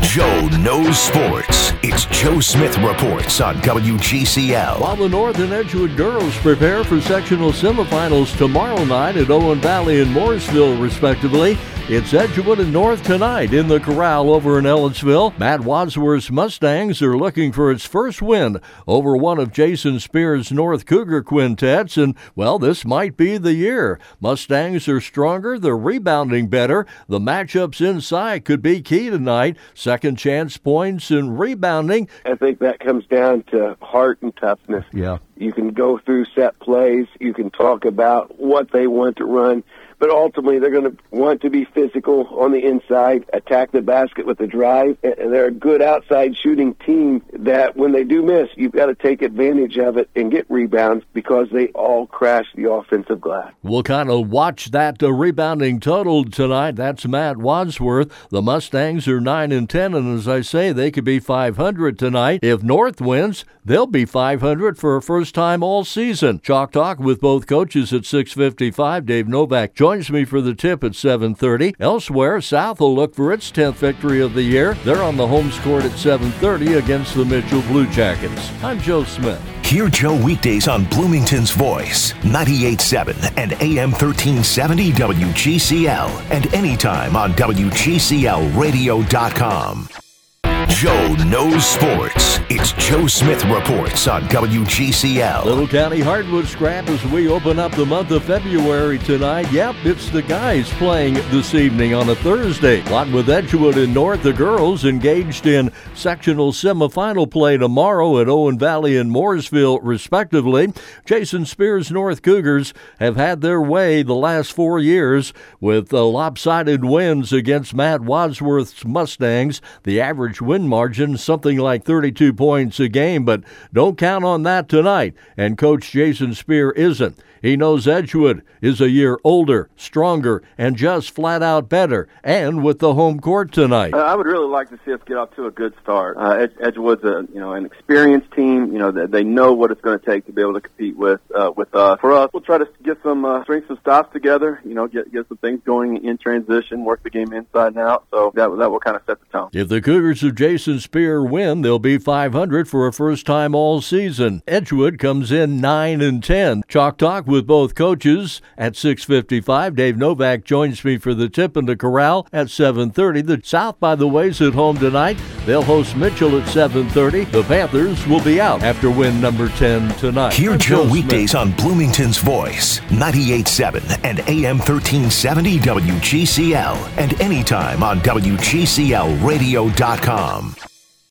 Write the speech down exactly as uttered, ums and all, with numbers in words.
Joe knows sports. It's Joe Smith Reports on W G C L. While the North and Edgewood girls prepare for sectional semifinals tomorrow night at Owen Valley and Morrisville, respectively, it's Edgewood and North tonight in the Corral over in Ellettsville. Matt Wadsworth's Mustangs are looking for its first win over one of Jason Spears' North Cougar quintets, and, well, this might be the year. Mustangs are stronger, they're rebounding better. The matchups inside could be key tonight. Second chance points and rebounding. I think that comes down to heart and toughness. Yeah. You can go through set plays. You can talk about what they want to run. But ultimately, they're going to want to be physical on the inside, attack the basket with the drive. And they're a good outside shooting team that when they do miss, you've got to take advantage of it and get rebounds because they all crash the offensive glass. We'll kind of watch that uh, rebounding total tonight. That's Matt Wadsworth. The Mustangs are nine and ten, and as I say, they could be five hundred tonight. If North wins, they'll be five hundred for a first time all season. Chalk Talk with both coaches at six fifty-five. Dave Novak joins me for the tip at seven thirty. Elsewhere, South will look for its tenth victory of the year. They're on the home court at seven thirty against the Mitchell Blue Jackets. I'm Joe Smith. Hear Joe weekdays on Bloomington's Voice, ninety-eight point seven and A M thirteen seventy W G C L, and anytime on W G C L radio dot com. Joe knows sports. It's Joe Smith Reports on W G C L. Little County Hardwood Scrap as we open up the month of February tonight. Yep, it's the guys playing this evening on a Thursday. What with Edgewood and North, the girls engaged in sectional semifinal play tomorrow at Owen Valley and Morrisville, respectively. Jason Spears' North Cougars have had their way the last four years with uh, lopsided wins against Matt Wadsworth's Mustangs. The average win margin something like thirty-two points a game, but don't count on that tonight, and Coach Jason Spear isn't. He knows Edgewood is a year older, stronger, and just flat out better, and with the home court tonight. Uh, I would really like to see us get off to a good start. Uh, Ed- Edgewood's a you know an experienced team. You know they, they know what it's going to take to be able to compete with uh, with us. For us, we'll try to get some uh, strengths and stops together. You know, get get some things going in transition, work the game inside and out. So that that will kind of set the tone. If the Cougars of Jason Spear win, they'll be five hundred for a first time all season. Edgewood comes in nine and ten. Chalk Talk with both coaches at six fifty-five. Dave Novak joins me for the tip in the Corral at seven thirty. The South, by the way, is at home tonight. They'll host Mitchell at seven thirty. The Panthers will be out after win number ten tonight. Hear I'm Joe Joe weekdays Smith. on Bloomington's Voice, ninety-eight point seven and A M thirteen seventy W G C L, and anytime on W G C L radio dot com.